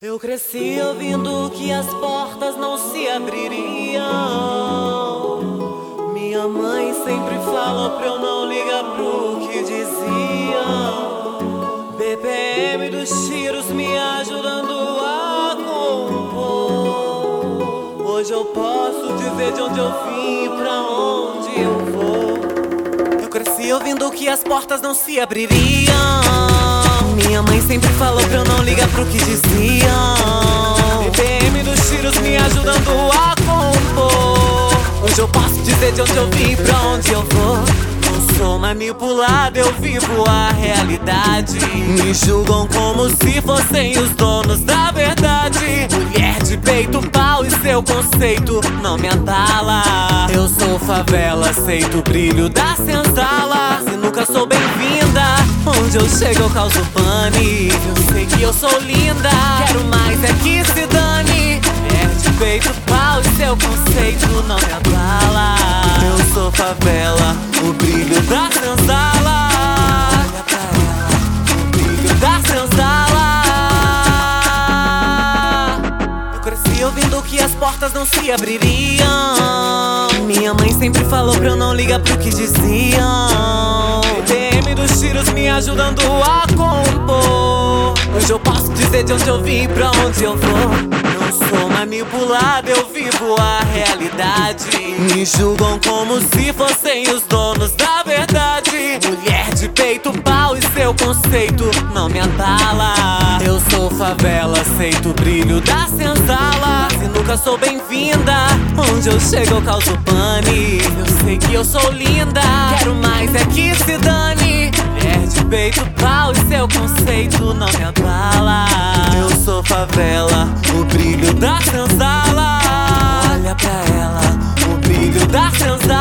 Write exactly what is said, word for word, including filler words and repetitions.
Eu cresci ouvindo que as portas não se abririam. Minha mãe sempre falou pra eu não ligar pro que diziam. B P M dos tiros me ajudando a compor. Hoje eu posso dizer de onde eu vim e pra onde eu vou. Eu cresci ouvindo que as portas não se abririam. Minha mãe sempre falou pra eu não ligar pro que diziam. B P M dos tiros me ajudando a compor. Hoje eu posso dizer de onde eu vim e pra onde eu vou. Não sou manipulado, eu vivo a realidade. Me julgam como se fossem os donos da verdade. Mulher de peito, pau e seu conceito não me abala. Eu sou favela, aceito o brilho da senzala. Se nunca sou bem-vinda, onde eu chego eu causo pane. Eu sei que eu sou linda, quero mais é que se dane. Mulher de peito, pau e seu conceito não me abala. Eu sou favela, o brilho da senzala. Olha pra ela, o brilho da senzala. Eu cresci ouvindo que as portas não se abririam. Minha mãe sempre falou pra eu não ligar pro que diziam. B P M dos tiros me ajudando a compor. Hoje eu posso dizer de onde eu vim e pra onde eu vou. Não sou manipulado, eu vivo a realidade. Me julgam como se fossem os donos da verdade. Mulher de peito, pau e seu conceito não me abala. Eu sou favela, aceito o brilho da senzala. Se nunca sou bem-vinda, onde eu chego eu causo pane. Eu sei que eu sou linda, quero mais é que se dane. Mulher de peito, pau e seu conceito não me abala. Eu sou favela, o brilho da senzala. Olha pra ela, o brilho da senzala.